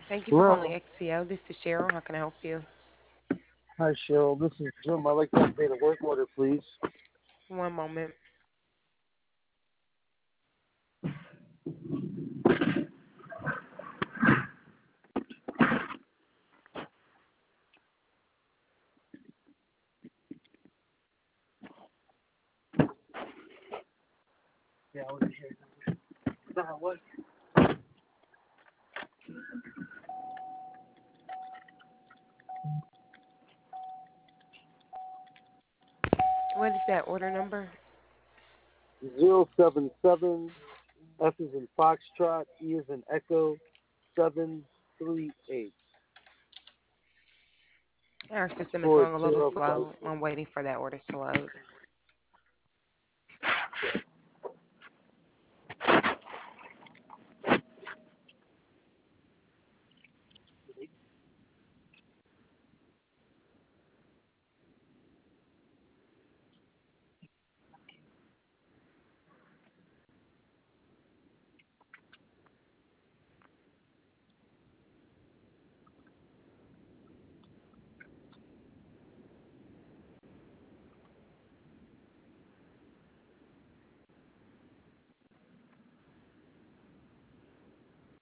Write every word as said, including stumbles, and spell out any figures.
Thank you for calling Hello. X T O. This is Cheryl. How can I help you? Hi, Cheryl. This is Jim. I'd like to update a work order, please. One moment. Yeah, I was here. Nah, what? What is that order number? Zero seven seven F is in Foxtrot, E is in Echo, seven three eight. Our system is For going a little Terra slow. Bison. I'm waiting for that order to load.